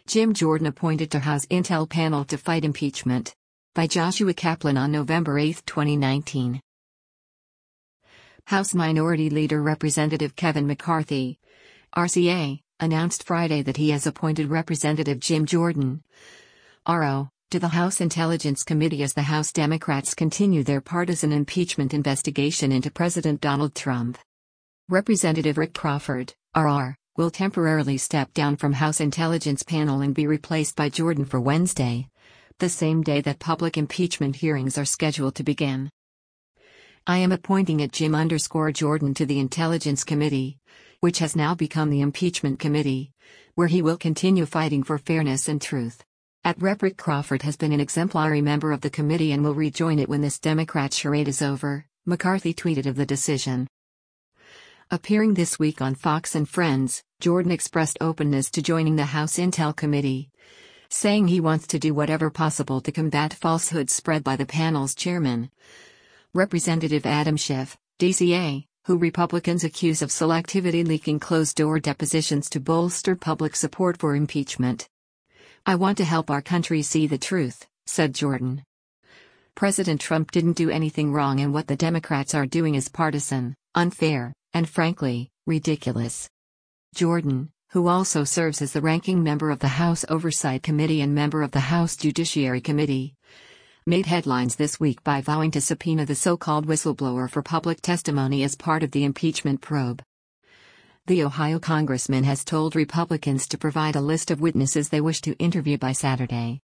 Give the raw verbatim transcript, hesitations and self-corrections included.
Jim Jordan appointed to House Intel panel to fight impeachment. By Joshua Kaplan on November eighth, twenty nineteen. House Minority Leader Representative Kevin McCarthy, R C A, announced Friday that he has appointed Representative Jim Jordan, R O, to the House Intelligence Committee as the House Democrats continue their partisan impeachment investigation into President Donald Trump. Representative Rick Crawford, R R, will temporarily step down from House Intelligence panel and be replaced by Jordan for Wednesday, the same day that public impeachment hearings are scheduled to begin. I am appointing at Jim underscore Jordan to the Intelligence Committee, which has now become the Impeachment Committee, where he will continue fighting for fairness and truth. At Rep Rick Crawford has been an exemplary member of the committee and will rejoin it when this Democrat charade is over, McCarthy tweeted of the decision. Appearing this week on Fox and Friends, Jordan expressed openness to joining the House Intel Committee, saying he wants to do whatever possible to combat falsehoods spread by the panel's chairman, Representative Adam Schiff, D C A, who Republicans accuse of selectively leaking closed-door depositions to bolster public support for impeachment. "I want to help our country see the truth," said Jordan. "President Trump didn't do anything wrong, and what the Democrats are doing is partisan, unfair, and frankly, ridiculous." Jordan, who also serves as the ranking member of the House Oversight Committee and member of the House Judiciary Committee, made headlines this week by vowing to subpoena the so-called whistleblower for public testimony as part of the impeachment probe. The Ohio congressman has told Republicans to provide a list of witnesses they wish to interview by Saturday.